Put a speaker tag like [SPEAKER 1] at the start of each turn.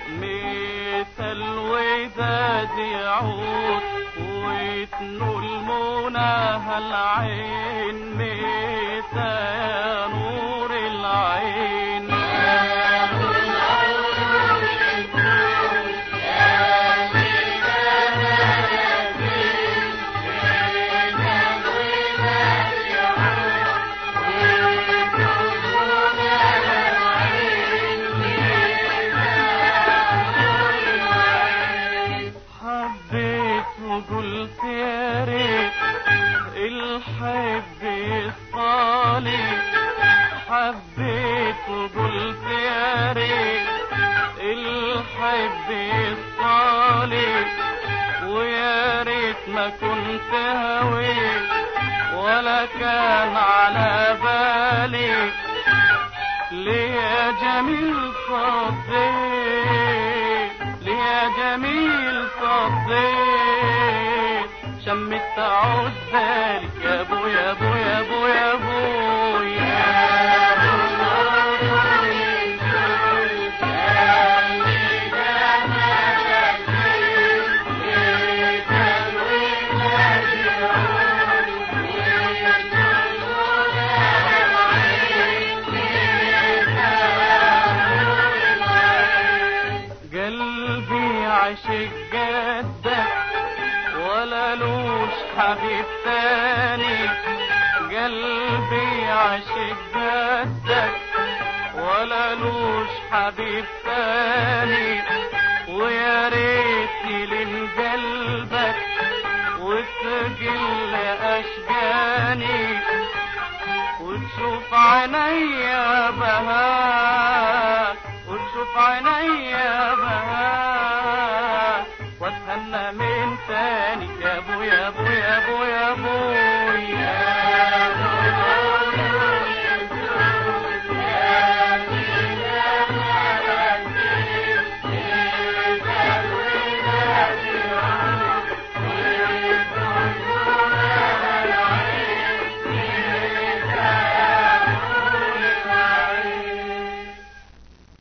[SPEAKER 1] مثل وداد يعود وتنول مناها العين متى يا نور العين قلت يا ريت الحب يصفالي حبيت وقلت يا ريت الحب يصفالي ويا ريت ما كنت هويت ولا كان على بالي ليه يا جميل صديت ليه يا جميل صديت شمت عزالي يا ابو يا ابو يا ابو يا ابو قلبي عاشق جدك ولا لوش حبيب تاني قلبي عاشق جدك ولا لوش حبيب تاني ويا ريت يلين قلبك وتقل اشجاني وتشوف عينيا بهاك وتشوف عينيا بهاك